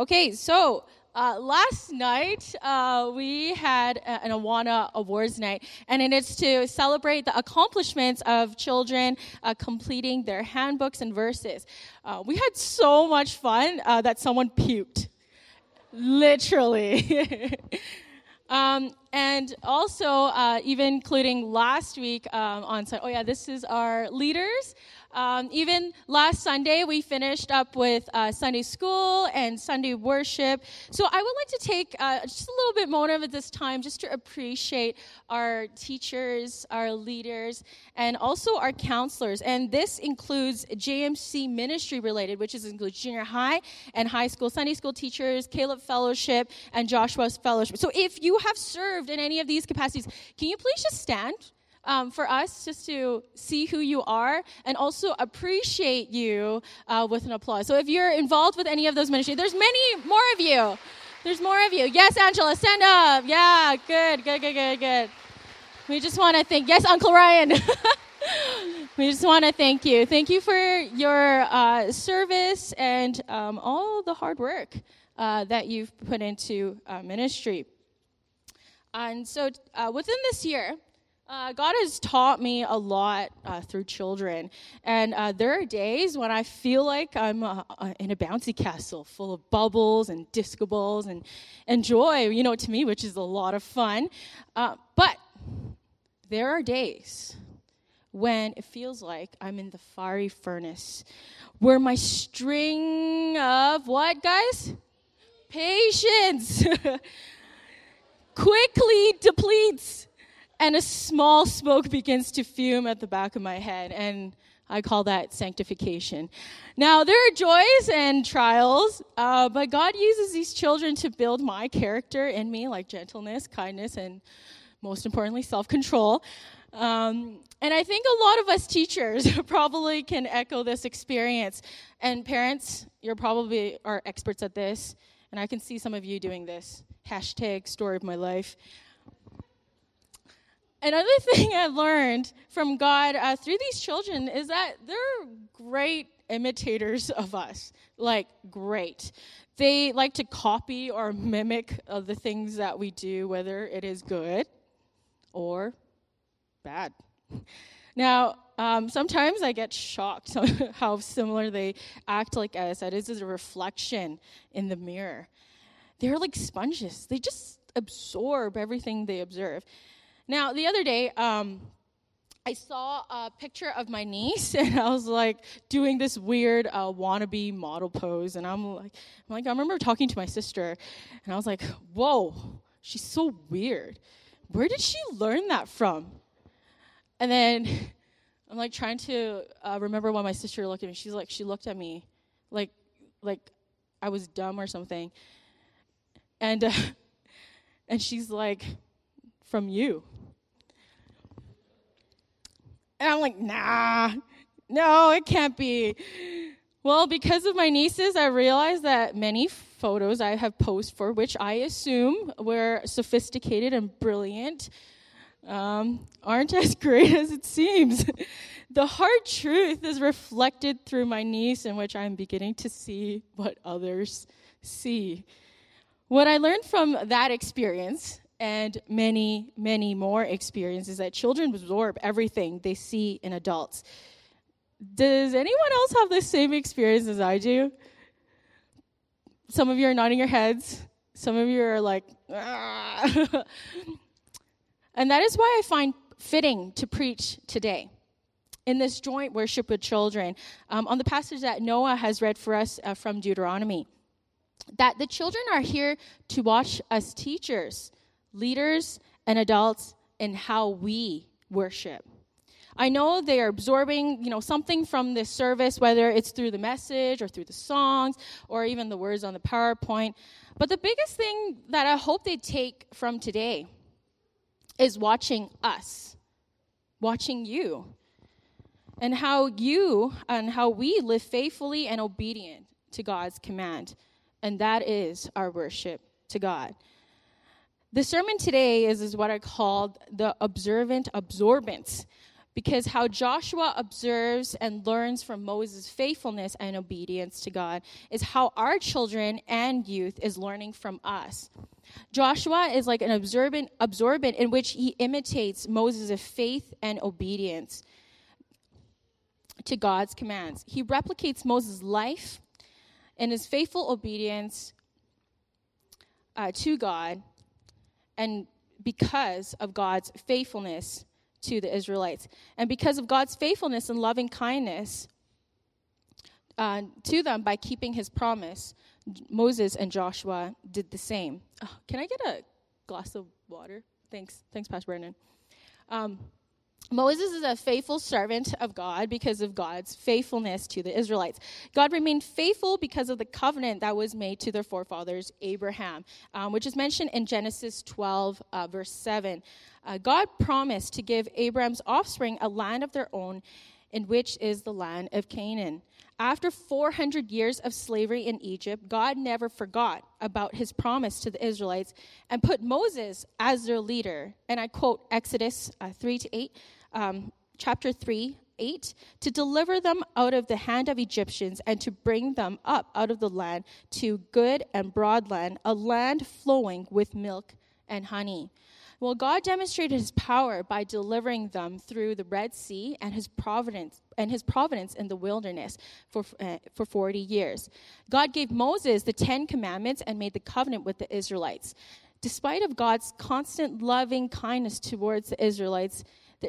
Okay, so last night we had an Awana Awards night, and it is to celebrate the accomplishments of children completing their handbooks and verses. We had so much fun that someone puked, literally. And also, even including last week on Sunday, this is our leaders. Even last Sunday, we finished up with Sunday school and Sunday worship. So I would like to take just a little bit more of this time just to appreciate our teachers, our leaders, and also our counselors. And this includes JMC ministry related, which includes junior high and high school Sunday school teachers, Caleb Fellowship, and Joshua's Fellowship. So if you have served in any of these capacities, can you please just stand? For us, just to see who you are and also appreciate you with an applause. So if you're involved with any of those ministries, there's many more of you. There's more of you. Yes, Angela, stand up. Yeah, good. We just want to thank, yes, Uncle Ryan. We just want to thank you. Thank you for your service and all the hard work that you've put into ministry. And so within this year, God has taught me a lot through children, and there are days when I feel like I'm in a bouncy castle full of bubbles and disco balls and joy, to me, which is a lot of fun. But there are days when it feels like I'm in the fiery furnace, where my string of what, guys? Patience quickly depletes. And a small smoke begins to fume at the back of my head, and I call that sanctification. Now, there are joys and trials, but God uses these children to build my character in me, like gentleness, kindness, and most importantly, self-control. And I think a lot of us teachers probably can echo this experience. And parents, you're probably are experts at this, and I can see some of you doing this. Hashtag story of my life. Another thing I learned from God through these children is that they're great imitators of us, like great. They like to copy or mimic the things that we do, whether it is good or bad. Now, sometimes I get shocked how similar they act like us. That is a reflection in the mirror. They're like sponges. They just absorb everything they observe. Now, the other day, I saw a picture of my niece, and I was like doing this weird wannabe model pose, and I'm like, I remember talking to my sister, and I was like, whoa, she's so weird. Where did she learn that from? And then I'm like trying to remember when my sister looked at me. She looked at me like I was dumb or something, and she's like, from you. And I'm like, nah, no, it can't be. Well, because of my nieces, I realized that many photos I have posed for, which I assume were sophisticated and brilliant, aren't as great as it seems. The hard truth is reflected through my niece, in which I'm beginning to see what others see. What I learned from that experience and many, many more experiences that children absorb everything they see in adults. Does anyone else have the same experience as I do? Some of you are nodding your heads. Some of you are like, ah. And that is why I find fitting to preach today in this joint worship with children on the passage that Noah has read for us from Deuteronomy. That the children are here to watch us teachers, leaders, and adults in how we worship. I know they are absorbing, something from this service, whether it's through the message or through the songs or even the words on the PowerPoint. But the biggest thing that I hope they take from today is watching us, watching you, and how we live faithfully and obedient to God's command. And that is our worship to God. The sermon today is what I called the observant absorbance, Because how Joshua observes and learns from Moses' faithfulness and obedience to God is how our children and youth is learning from us. Joshua is like an absorbent in which he imitates Moses' faith and obedience to God's commands. He replicates Moses' life and his faithful obedience to God, and because of God's faithfulness to the Israelites. And because of God's faithfulness and loving kindness to them by keeping his promise, Moses and Joshua did the same. Oh, can I get a glass of water? Thanks, Pastor Brennan. Moses is a faithful servant of God because of God's faithfulness to the Israelites. God remained faithful because of the covenant that was made to their forefathers, Abraham, which is mentioned in Genesis 12, verse 7. God promised to give Abraham's offspring a land of their own, in which is the land of Canaan. After 400 years of slavery in Egypt, God never forgot about his promise to the Israelites and put Moses as their leader. And I quote Exodus 3-8, chapter 3:8, to deliver them out of the hand of Egyptians and to bring them up out of the land to good and broad land, a land flowing with milk and honey. Well, God demonstrated his power by delivering them through the Red Sea and his providence in the wilderness for 40 years. God gave Moses the 10 commandments and made the covenant with the Israelites. Despite of God's constant loving kindness towards the Israelites,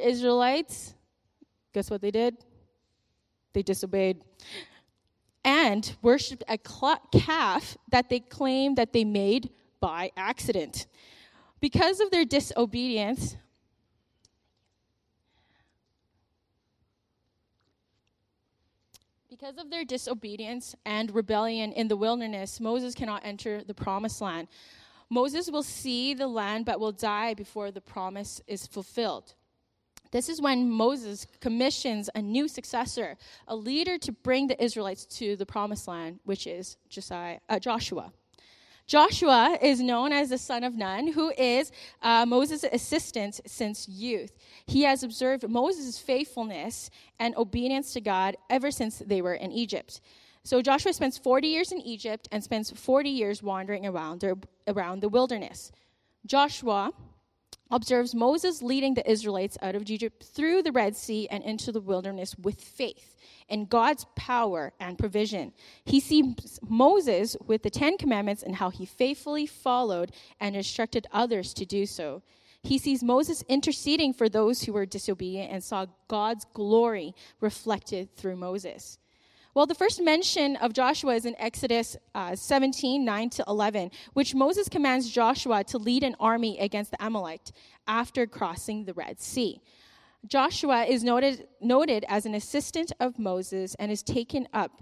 guess what they did? They disobeyed and worshipped a calf that they claimed that they made by accident. Because of their disobedience, and rebellion in the wilderness, Moses cannot enter the promised land. Moses will see the land but will die before the promise is fulfilled. This is when Moses commissions a new successor, a leader to bring the Israelites to the promised land, which is Joshua. Joshua is known as the son of Nun, who is Moses' assistant since youth. He has observed Moses' faithfulness and obedience to God ever since they were in Egypt. So Joshua spends 40 years in Egypt and spends 40 years wandering around the wilderness. Joshua observes Moses leading the Israelites out of Egypt through the Red Sea and into the wilderness with faith in God's power and provision. He sees Moses with the 10 commandments and how he faithfully followed and instructed others to do so. He sees Moses interceding for those who were disobedient and saw God's glory reflected through Moses. Well, the first mention of Joshua is in Exodus 17, 9-11, which Moses commands Joshua to lead an army against the Amalek after crossing the Red Sea. Joshua is noted as an assistant of Moses and is taken up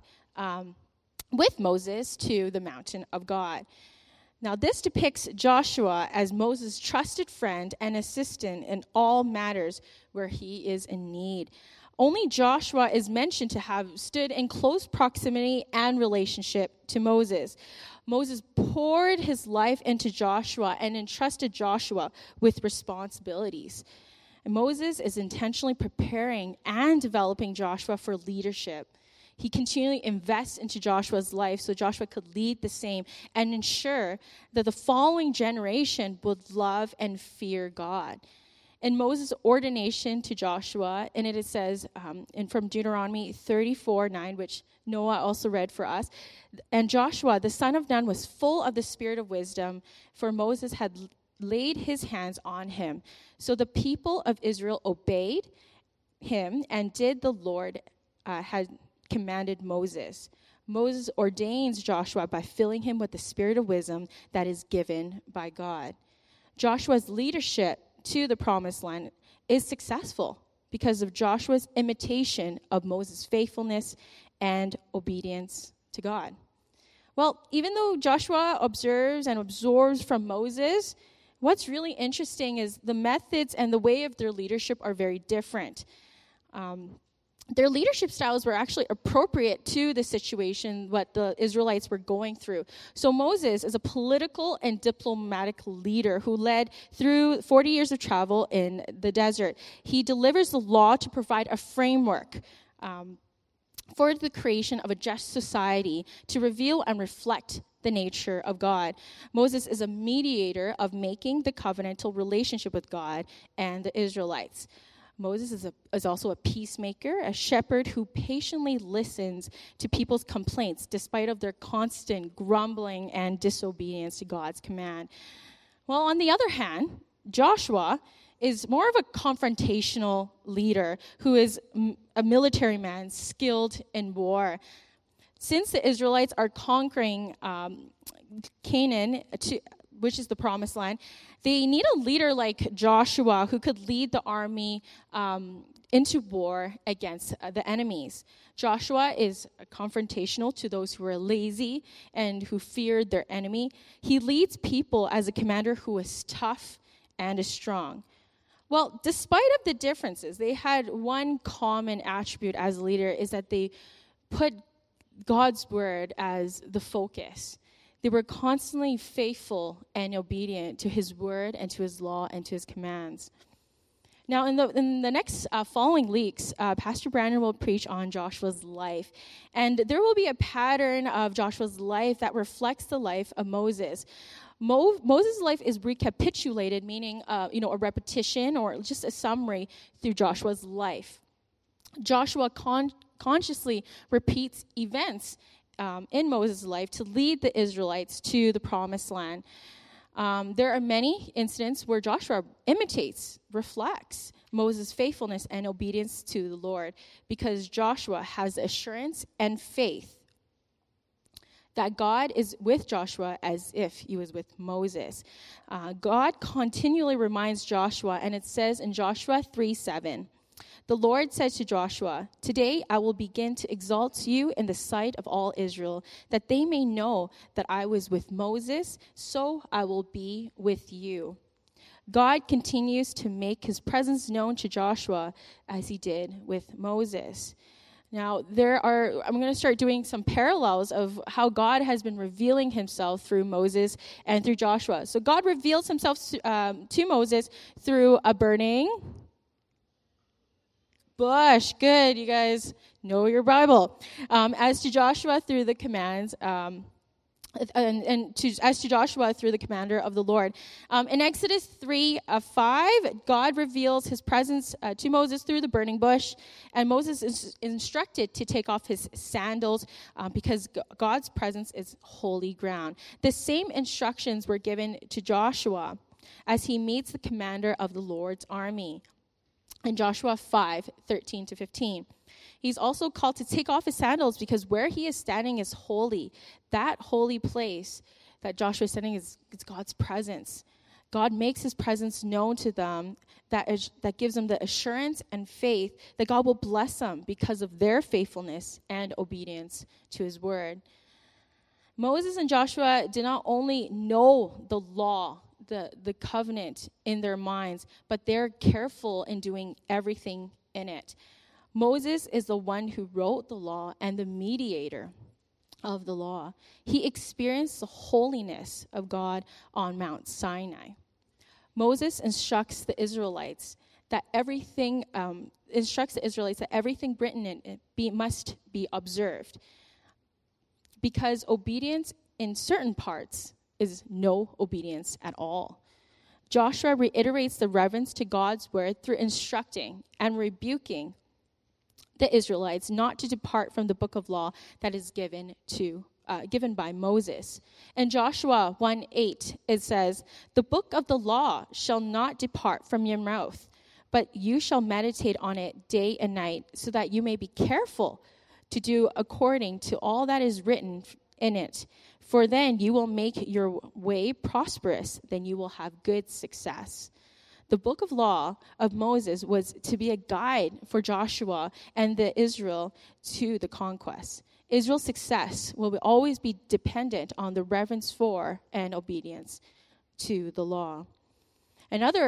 with Moses to the mountain of God. Now, this depicts Joshua as Moses' trusted friend and assistant in all matters where he is in need. Only Joshua is mentioned to have stood in close proximity and relationship to Moses. Moses poured his life into Joshua and entrusted Joshua with responsibilities. And Moses is intentionally preparing and developing Joshua for leadership. He continually invests into Joshua's life so Joshua could lead the same and ensure that the following generation would love and fear God. In Moses' ordination to Joshua, and it says from Deuteronomy 34:9, which Noah also read for us, and Joshua, the son of Nun, was full of the spirit of wisdom, for Moses had laid his hands on him. So the people of Israel obeyed him and did the Lord had commanded Moses. Moses ordains Joshua by filling him with the spirit of wisdom that is given by God. Joshua's leadership to the promised land is successful because of Joshua's imitation of Moses' faithfulness and obedience to God. Well, even though Joshua observes and absorbs from Moses, what's really interesting is the methods and the way of their leadership are very different. their leadership styles were actually appropriate to the situation, what the Israelites were going through. So Moses is a political and diplomatic leader who led through 40 years of travel in the desert. He delivers the law to provide a framework for the creation of a just society to reveal and reflect the nature of God. Moses is a mediator of making the covenantal relationship with God and the Israelites. Moses is also a peacemaker, a shepherd who patiently listens to people's complaints despite of their constant grumbling and disobedience to God's command. Well, on the other hand, Joshua is more of a confrontational leader who is a military man skilled in war. Since the Israelites are conquering Canaan, which is the promised land, they need a leader like Joshua who could lead the army into war against the enemies. Joshua is confrontational to those who are lazy and who feared their enemy. He leads people as a commander who is tough and is strong. Well, despite of the differences, they had one common attribute as a leader, is that they put God's word as the focus. They were constantly faithful and obedient to his word and to his law and to his commands. Now, in the next following weeks, Pastor Brandon will preach on Joshua's life. And there will be a pattern of Joshua's life that reflects the life of Moses. Moses' life is recapitulated, meaning a repetition or just a summary through Joshua's life. Joshua consciously repeats events in Moses' life to lead the Israelites to the promised land. There are many incidents where Joshua imitates, reflects Moses' faithfulness and obedience to the Lord, because Joshua has assurance and faith that God is with Joshua as if he was with Moses. God continually reminds Joshua, and it says in Joshua 3:7, the Lord said to Joshua, "Today I will begin to exalt you in the sight of all Israel, that they may know that I was with Moses, so I will be with you." God continues to make his presence known to Joshua as he did with Moses. Now, I'm going to start doing some parallels of how God has been revealing himself through Moses and through Joshua. So God reveals himself to Moses through a burning bush. Good, you guys know your Bible. As to Joshua through the commands, as to Joshua through the commander of the Lord. In Exodus 3:5, God reveals his presence to Moses through the burning bush, and Moses is instructed to take off his sandals because God's presence is holy ground. The same instructions were given to Joshua as he meets the commander of the Lord's army. In Joshua 5:13-15. He's also called to take off his sandals because where he is standing is holy. That holy place that Joshua is standing is God's presence. God makes his presence known to them that gives them the assurance and faith that God will bless them because of their faithfulness and obedience to his word. Moses and Joshua did not only know the law, the covenant in their minds, but they're careful in doing everything in it. Moses is the one who wrote the law and the mediator of the law. He experienced the holiness of God on Mount Sinai. Moses instructs the Israelites that everything written in it must be observed, because obedience in certain parts is no obedience at all. Joshua reiterates the reverence to God's word through instructing and rebuking the Israelites not to depart from the book of law that is given by Moses. In Joshua 1:8, it says, "The book of the law shall not depart from your mouth, but you shall meditate on it day and night, so that you may be careful to do according to all that is written in it. For then you will make your way prosperous, then you will have good success." The book of law of Moses was to be a guide for Joshua and the Israel to the conquest. Israel's success will always be dependent on the reverence for and obedience to the law. Another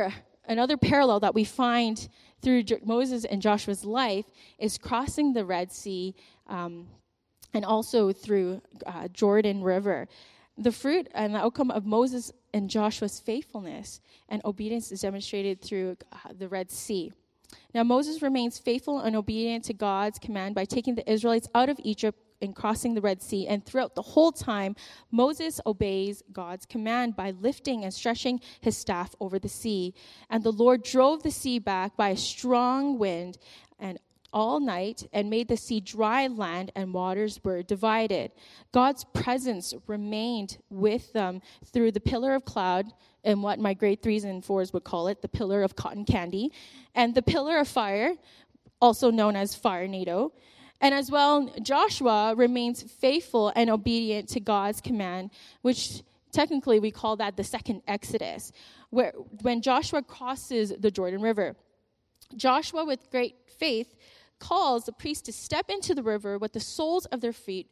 another parallel that we find through Moses and Joshua's life is crossing the Red Sea and also through Jordan River. The fruit and the outcome of Moses and Joshua's faithfulness and obedience is demonstrated through the Red Sea. Now, Moses remains faithful and obedient to God's command by taking the Israelites out of Egypt and crossing the Red Sea. And throughout the whole time, Moses obeys God's command by lifting and stretching his staff over the sea. And the Lord drove the sea back by a strong wind and all night and made the sea dry land, and waters were divided. God's presence remained with them through the pillar of cloud, and what my grade 3s and 4s would call it, the pillar of cotton candy, and the pillar of fire, also known as firenado. And as well, Joshua remains faithful and obedient to God's command, which technically we call that the second Exodus, when Joshua crosses the Jordan River. Joshua, with great faith, calls the priests to step into the river with the soles of their feet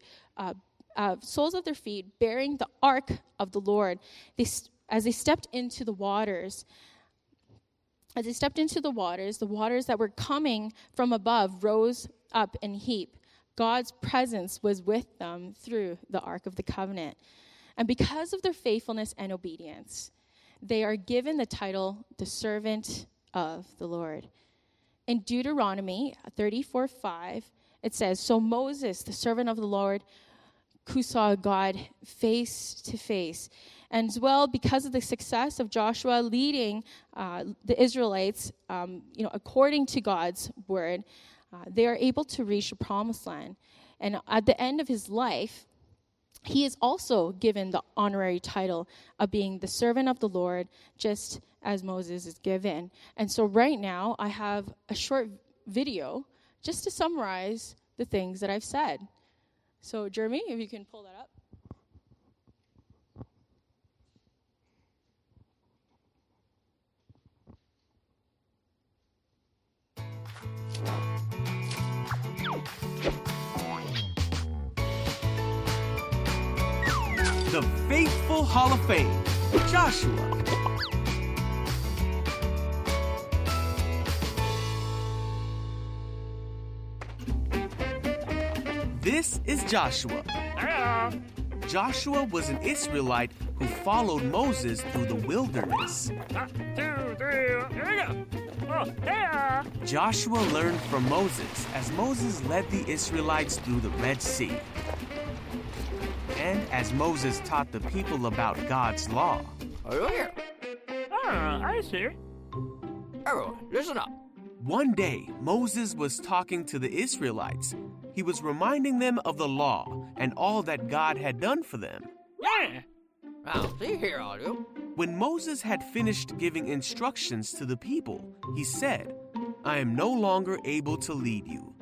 bearing the ark of the Lord. As they stepped into the waters, the waters that were coming from above rose up in heap. God's presence was with them through the Ark of the Covenant. And because of their faithfulness and obedience, they are given the title, the servant of the Lord. In Deuteronomy 34:5, it says, "So Moses, the servant of the Lord, who saw God face to face." And as well, because of the success of Joshua leading the Israelites, according to God's word, they are able to reach the promised land. And at the end of his life, he is also given the honorary title of being the servant of the Lord, just as Moses is given. And so right now, I have a short video just to summarize the things that I've said. So Jeremy, if you can pull that up. The Faithful Hall of Fame, Joshua. This is Joshua. Joshua was an Israelite who followed Moses through the wilderness. 1, 2, 3, here we go. Oh, yeah. Joshua learned from Moses as Moses led the Israelites through the Red Sea. And as Moses taught the people about God's law. Oh, yeah. I see. Everyone, listen up. One day, Moses was talking to the Israelites. He was reminding them of the law and all that God had done for them. Yeah. Now, see here, all you. When Moses had finished giving instructions to the people, he said, "I am no longer able to lead you.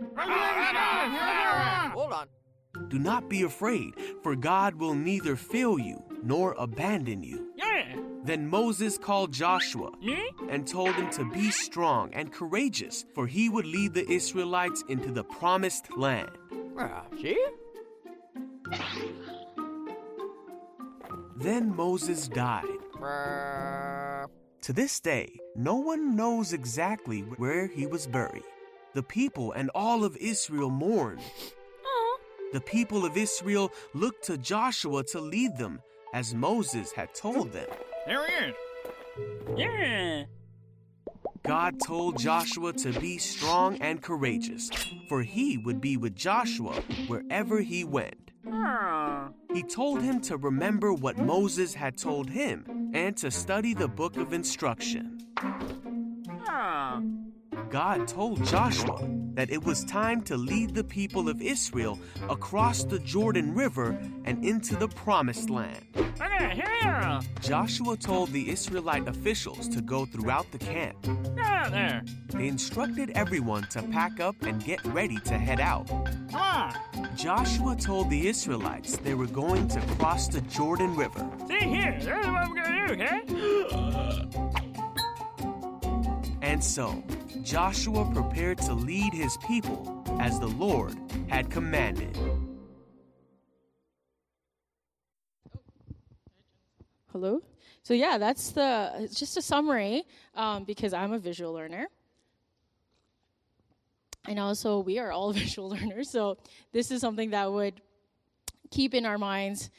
Hold on. Do not be afraid, for God will neither fail you nor abandon you." Yeah. Then Moses called Joshua Me? and told him to be strong and courageous, for he would lead the Israelites into the promised land. See? Then Moses died. To this day, no one knows exactly where he was buried. The people and all of Israel mourned. The people of Israel looked to Joshua to lead them, as Moses had told them. There he is. Yeah. God told Joshua to be strong and courageous, for he would be with Joshua wherever he went. He told him to remember what Moses had told him and to study the book of instruction. God told Joshua that it was time to lead the people of Israel across the Jordan River and into the promised land. Okay, here. Joshua told the Israelite officials to go throughout the camp. There. They instructed everyone to pack up and get ready to head out. Come on. Joshua told the Israelites they were going to cross the Jordan River. See here. This is what we're going to do, okay? And so, Joshua prepared to lead his people as the Lord had commanded. Hello? So yeah, that's it's just a summary because I'm a visual learner. And also we are all visual learners, so this is something that would keep in our minds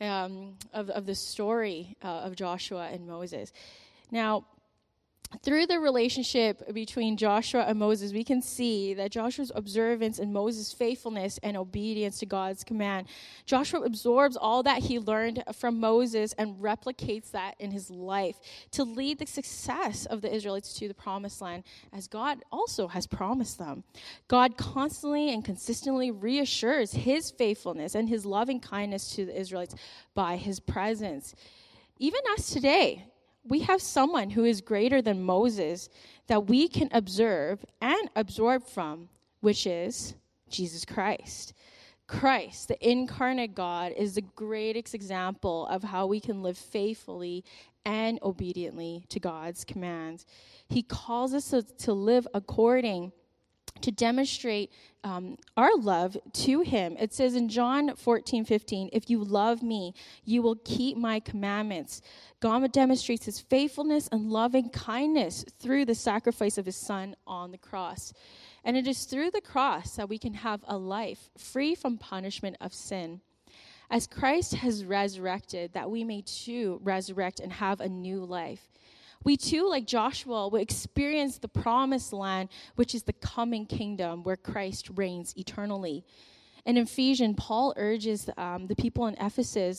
of the story of Joshua and Moses. Now, through the relationship between Joshua and Moses, we can see that Joshua's observance and Moses' faithfulness and obedience to God's command. Joshua absorbs all that he learned from Moses and replicates that in his life to lead the success of the Israelites to the promised land, as God also has promised them. God constantly and consistently reassures his faithfulness and his loving kindness to the Israelites by his presence. Even us today, we have someone who is greater than Moses that we can observe and absorb from, which is Jesus Christ. Christ, the incarnate God, is the greatest example of how we can live faithfully and obediently to God's commands. He calls us to live according to demonstrate our love to him. It says in John 14:15, if you love me, you will keep my commandments. God demonstrates his faithfulness and loving kindness through the sacrifice of his son on the cross. And it is through the cross that we can have a life free from punishment of sin. As Christ has resurrected, that we may too resurrect and have a new life. We too, like Joshua, will experience the promised land, which is the coming kingdom where Christ reigns eternally. And in Ephesians, Paul urges the people in Ephesus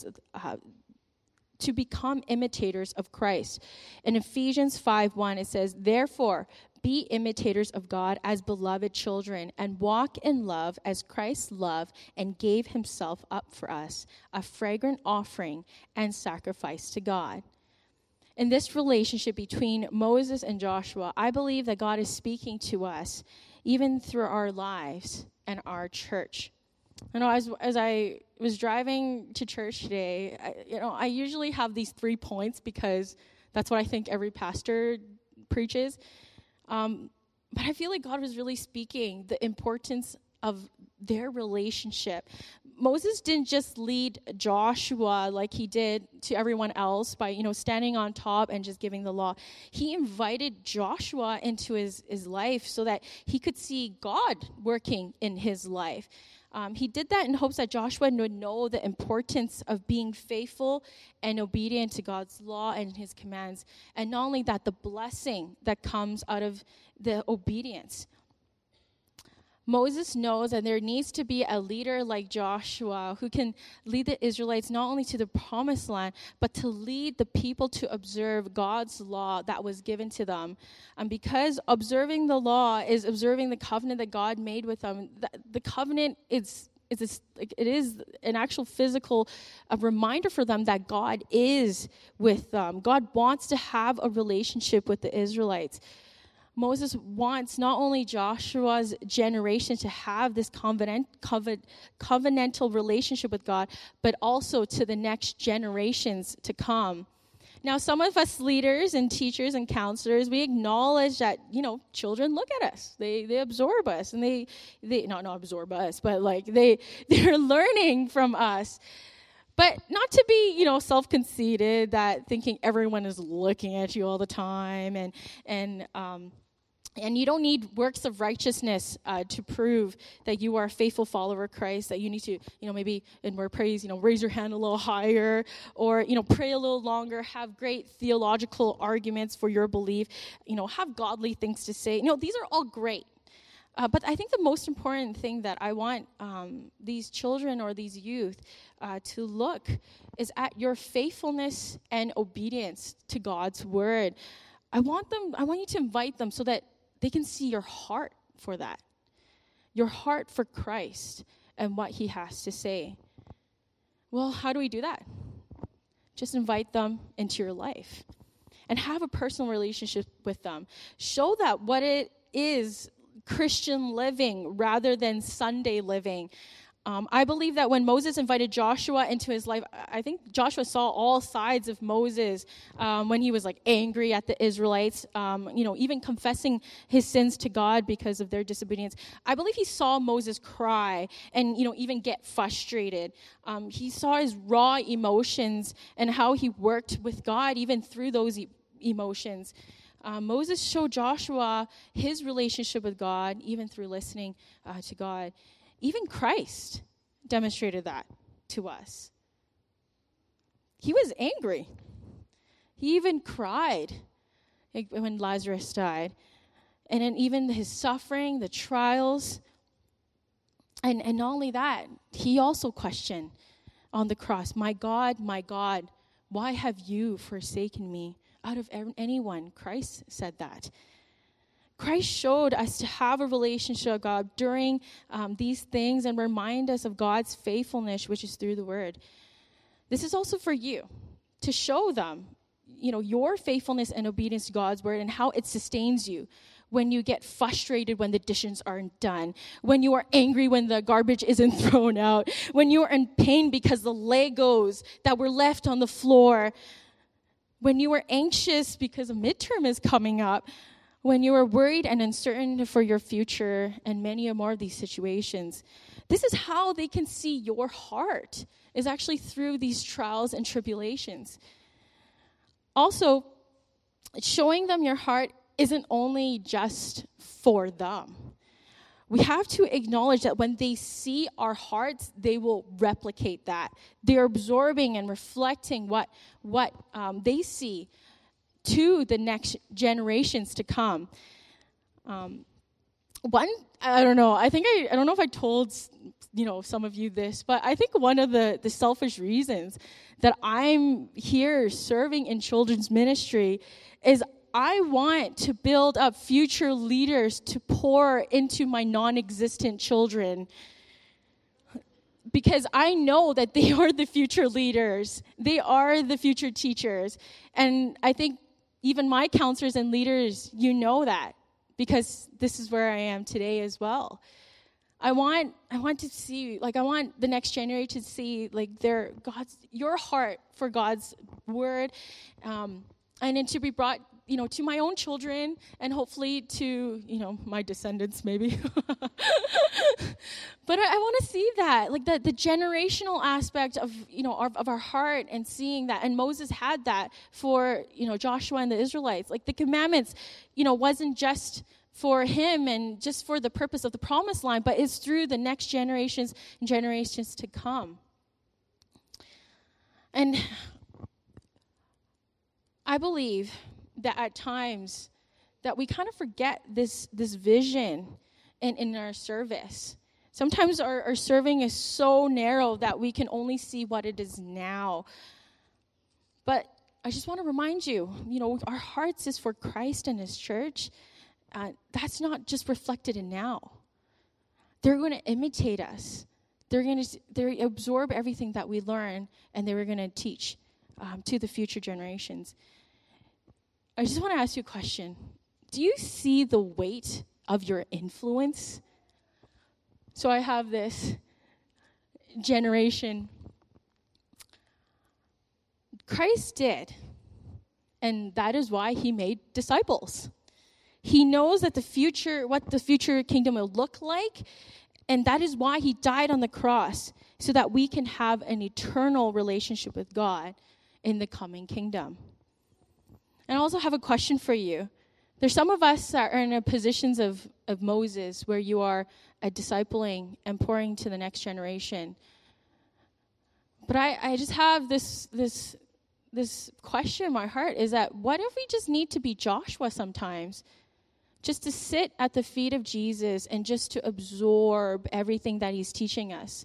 to become imitators of Christ. In Ephesians 5:1, it says, therefore, be imitators of God as beloved children, and walk in love as Christ loved and gave himself up for us, a fragrant offering and sacrifice to God. In this relationship between Moses and Joshua, I believe that God is speaking to us, even through our lives and our church. You know, as I was driving to church today, I usually have these 3 points because that's what I think every pastor preaches. But I feel like God was really speaking the importance of their relationship. Moses didn't just lead Joshua like he did to everyone else by, standing on top and just giving the law. He invited Joshua into his life so that he could see God working in his life. He did that in hopes that Joshua would know the importance of being faithful and obedient to God's law and his commands. And not only that, the blessing that comes out of the obedience. Moses knows that there needs to be a leader like Joshua who can lead the Israelites not only to the promised land, but to lead the people to observe God's law that was given to them. And because observing the law is observing the covenant that God made with them, the covenant is an actual physical reminder for them that God is with them. God wants to have a relationship with the Israelites. Moses wants not only Joshua's generation to have this covenantal relationship with God, but also to the next generations to come. Now, some of us leaders and teachers and counselors, we acknowledge that, children look at us. They absorb us, and they not absorb us, but they're learning from us. But not to be, self-conceited, that thinking everyone is looking at you all the time, and you don't need works of righteousness to prove that you are a faithful follower of Christ, that you need to, maybe in more praise, raise your hand a little higher, or, pray a little longer, have great theological arguments for your belief, have godly things to say. These are all great. But I think the most important thing that I want these children or these youth to look is at your faithfulness and obedience to God's word. I want you to invite them so that they can see your heart for that, your heart for Christ and what he has to say. Well, how do we do that? Just invite them into your life and have a personal relationship with them. Show that what it is Christian living rather than Sunday living. I believe that when Moses invited Joshua into his life, I think Joshua saw all sides of Moses when he was like angry at the Israelites, even confessing his sins to God because of their disobedience. I believe he saw Moses cry and, even get frustrated. He saw his raw emotions and how he worked with God even through those emotions. Moses showed Joshua his relationship with God even through listening to God. Even Christ demonstrated that to us. He was angry. He even cried when Lazarus died. And then even his suffering, the trials. And not only that, he also questioned on the cross, my God, why have you forsaken me? Out of anyone, Christ said that. Christ showed us to have a relationship with God during these things and remind us of God's faithfulness, which is through the Word. This is also for you, to show them, your faithfulness and obedience to God's Word and how it sustains you when you get frustrated when the dishes aren't done, when you are angry when the garbage isn't thrown out, when you are in pain because the Legos that were left on the floor, when you are anxious because a midterm is coming up, when you are worried and uncertain for your future, and many more of these situations. This is how they can see your heart, is actually through these trials and tribulations. Also, showing them your heart isn't only just for them. We have to acknowledge that when they see our hearts, they will replicate that. They're absorbing and reflecting what they see to the next generations to come. I don't know. I don't know if I told some of you this, but I think one of the selfish reasons that I'm here serving in children's ministry is I want to build up future leaders to pour into my non-existent children, because I know that they are the future leaders. They are the future teachers. And I think even my counselors and leaders, that, because this is where I am today as well. I want to see, I want the next generation to see, your heart for God's word, and then to be brought, to my own children, and hopefully to, my descendants maybe. But I want to see that, the generational aspect of, of our heart, and seeing that. And Moses had that for, Joshua and the Israelites. The commandments, wasn't just for him and just for the purpose of the promised land, but it's through the next generations and generations to come. And I believe that at times that we kind of forget this vision in our service. Sometimes our serving is so narrow that we can only see what it is now. But I just want to remind you, our hearts is for Christ and his church. That's not just reflected in now. They're going to imitate us. They absorb everything that we learn, and they're going to teach to the future generations. I just want to ask you a question. Do you see the weight of your influence? So I have this generation. Christ did, and that is why he made disciples. He knows that what the future kingdom will look like, and that is why he died on the cross, so that we can have an eternal relationship with God in the coming kingdom. And I also have a question for you. There's some of us that are in a positions of Moses, where you are discipling and pouring to the next generation. But I just have this question in my heart, is that what if we just need to be Joshua sometimes? Just to sit at the feet of Jesus and just to absorb everything that he's teaching us.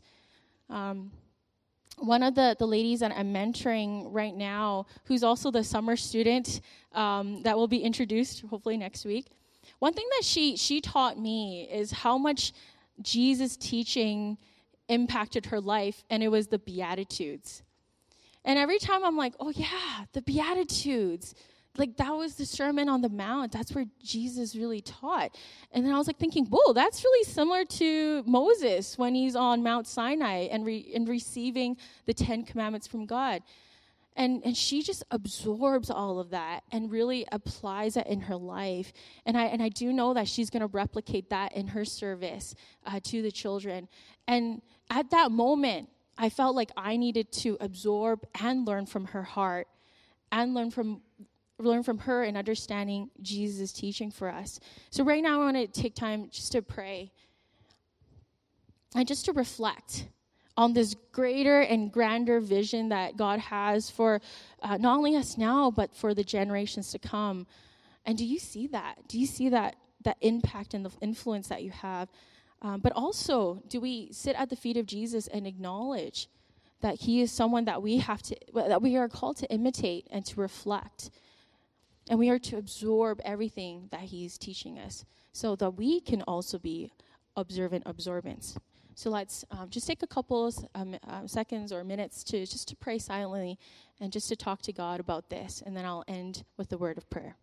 One of the ladies that I'm mentoring right now, who's also the summer student that will be introduced hopefully next week, one thing that she taught me is how much Jesus' teaching impacted her life, and it was the Beatitudes. And every time I'm like, oh yeah, the Beatitudes. like that was the Sermon on the Mount. That's where Jesus really taught. And then I was like thinking, whoa, that's really similar to Moses when he's on Mount Sinai and receiving the 10 Commandments from God. And she just absorbs all of that and really applies it in her life. And I do know that she's going to replicate that in her service to the children. And at that moment, I felt like I needed to absorb and learn from her heart and learn from her and understanding Jesus' teaching for us. So right now I want to take time just to pray and just to reflect on this greater and grander vision that God has for not only us now, but for the generations to come. And do you see that? Do you see that impact and the influence that you have? But also, do we sit at the feet of Jesus and acknowledge that he is someone that we are called to imitate and to reflect? And we are to absorb everything that he's teaching us so that we can also be observant absorbents. So let's just take a couple seconds or minutes to pray silently and just to talk to God about this. And then I'll end with the word of prayer.